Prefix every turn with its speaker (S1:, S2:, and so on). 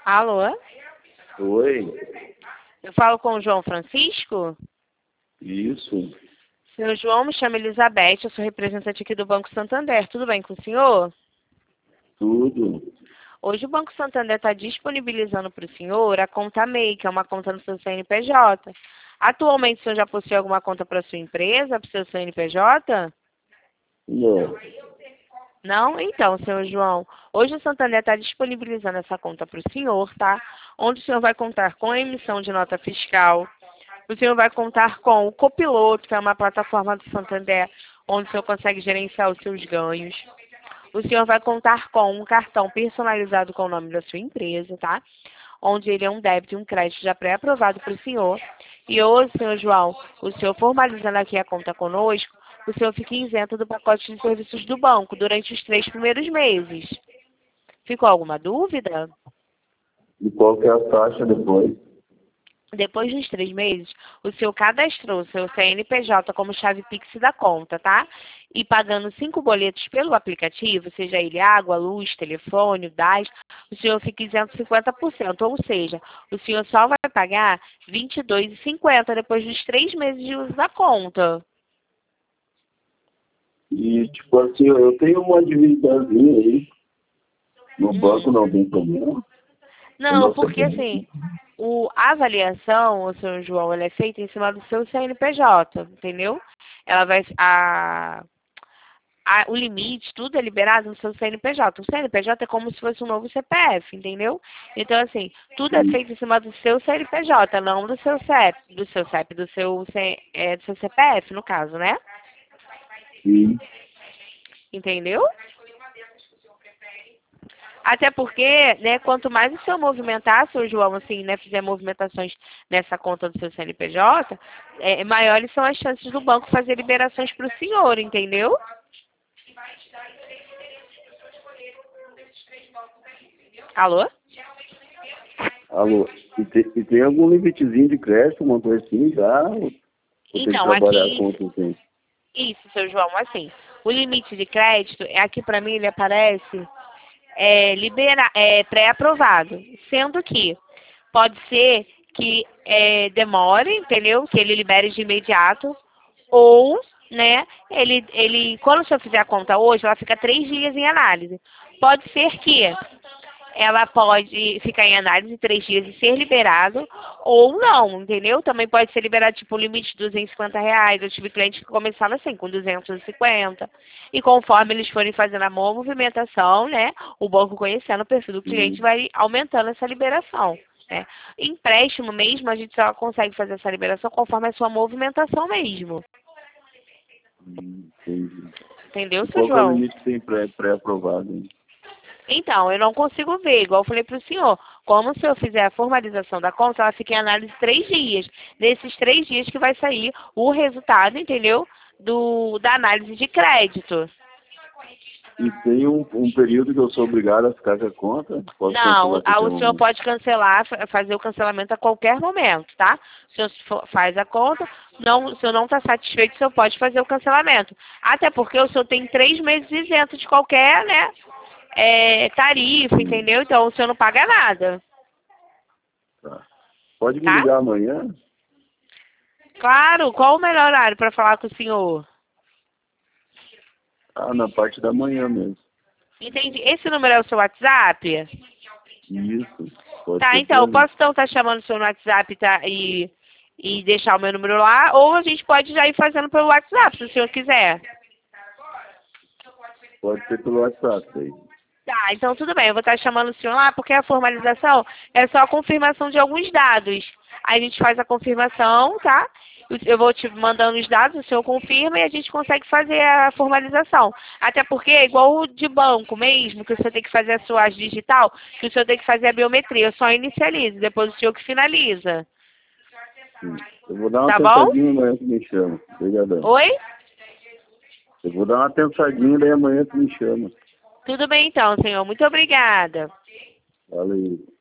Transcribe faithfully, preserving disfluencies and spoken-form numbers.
S1: Alô?
S2: Oi,
S1: Eu falo com o João Francisco?
S2: isso,
S1: Senhor João, me chamo Elizabeth, eu sou representante aqui do Banco Santander. Tudo bem com o senhor?
S2: tudo.
S1: Hoje o Banco Santander está disponibilizando para o senhor a conta M E I, que é uma conta no seu C N P J. Atualmente o senhor já possui alguma conta para sua empresa, para o seu C N P J?
S2: Não,
S1: Não? Então, senhor João, hoje o Santander está disponibilizando essa conta para o senhor, tá? Onde o senhor vai contar com a emissão de nota fiscal. O senhor vai contar com o Copiloto, que é uma plataforma do Santander, onde o senhor consegue gerenciar os seus ganhos. O senhor vai contar com um cartão personalizado com o nome da sua empresa, tá? Onde ele é um débito e um crédito já pré-aprovado para o senhor. E hoje, senhor João, o senhor formalizando aqui a conta conosco, o senhor fica isento do pacote de serviços do banco durante os três primeiros meses. Ficou alguma dúvida?
S2: e qual que é a taxa depois?
S1: Depois dos três meses, o senhor cadastrou o seu C N P J como chave Pix da conta, tá? E pagando cinco boletos pelo aplicativo, seja ele água, luz, telefone, gás, o senhor fica isento cinquenta por cento. Ou seja, o senhor só vai pagar vinte e dois reais e cinquenta centavos depois dos três meses de uso da conta.
S2: E, tipo assim, eu tenho uma dívidazinha aí, no banco
S1: Hum.
S2: não tem problema. Eu
S1: Não,
S2: não
S1: porque
S2: sei.
S1: assim, o, a avaliação, o senhor João, ela é feita em cima do seu C N P J, entendeu? Ela vai, a, a, o limite, tudo é liberado no seu C N P J. O C N P J é como se fosse um novo C P F, entendeu? Então, assim, tudo é feito em cima do seu C N P J, não do seu C E P, do seu C E P, do seu, C- é, do seu C P F, no caso, né?
S2: Sim.
S1: Entendeu? Até porque, né, quanto mais o senhor movimentar, senhor João, assim, né, fizer movimentações nessa conta do seu C N P J, é, maiores são as chances do banco fazer liberações para o senhor, entendeu? Alô?
S2: Alô, e, te- e tem algum limitezinho de crédito, uma coisa assim já? Ou ou tem que
S1: Então,
S2: trabalhar
S1: aqui,
S2: com outro tempo?
S1: isso, seu João, assim, o limite de crédito, é aqui para mim ele aparece é, libera, é, pré-aprovado, sendo que pode ser que é, demore, entendeu? Que ele libere de imediato, ou, né, ele, ele, quando o senhor fizer a conta hoje, ela fica três dias em análise. Pode ser que ela pode ficar em análise três dias e ser liberado, ou não, entendeu? Também pode ser liberado, tipo, o limite de duzentos e cinquenta reais. Eu tive cliente que começava assim, com duzentos e cinquenta. E conforme eles forem fazendo a movimentação, né, o banco conhecendo o perfil do cliente
S2: Sim,
S1: vai aumentando essa liberação. Né? Empréstimo mesmo, a gente só consegue fazer essa liberação conforme a sua movimentação mesmo.
S2: sim, entendi.
S1: Entendeu,
S2: E
S1: seu
S2: qual que é o
S1: João?
S2: limite que tem pré- pré-aprovado? hein?
S1: Então, eu não consigo ver, igual eu falei para o senhor. Como se eu fizer a formalização da conta, ela fica em análise três dias. Nesses três dias que vai sair o resultado, entendeu? Do, da análise de crédito.
S2: E tem um, um período que eu sou obrigado a ficar com a conta? Posso cancelar
S1: Não,
S2: a
S1: a-
S2: qualquer
S1: o senhor
S2: momento?
S1: pode cancelar, fa- fazer o cancelamento a qualquer momento, tá? O senhor fo- faz a conta, não, o senhor não está satisfeito, o senhor pode fazer o cancelamento. Até porque o senhor tem três meses isento de qualquer, né, é, tarifa,
S2: Sim,
S1: entendeu? Então o senhor não paga nada,
S2: tá. Pode me
S1: tá?
S2: ligar amanhã?
S1: Claro, qual o melhor horário para falar com o senhor?
S2: Ah, na parte da manhã mesmo.
S1: Entendi. Esse número é o seu WhatsApp?
S2: Isso, pode
S1: Tá,
S2: ser
S1: então,
S2: por
S1: eu
S2: ali.
S1: posso então estar chamando o seu no WhatsApp tá, e, e deixar o meu número lá, ou a gente pode já ir fazendo pelo WhatsApp, se o senhor quiser.
S2: Pode ser pelo WhatsApp aí.
S1: Tá, então tudo bem, eu vou estar chamando o senhor lá, porque a formalização é só a confirmação de alguns dados. Aí a gente faz a confirmação, tá? Eu vou te mandando os dados, o senhor confirma e a gente consegue fazer a formalização. Até porque é igual o de banco mesmo, que o senhor tem que fazer a sua digital, que o senhor tem que fazer a biometria. Eu só inicializo, depois o senhor que finaliza.
S2: Sim. Eu vou dar uma
S1: Tá bom?
S2: pensadinha amanhã que me chama. Obrigadão.
S1: Oi?
S2: Eu vou dar uma pensadinha daí amanhã que me chama.
S1: Tudo bem então, senhor. Muito obrigada.
S2: Valeu.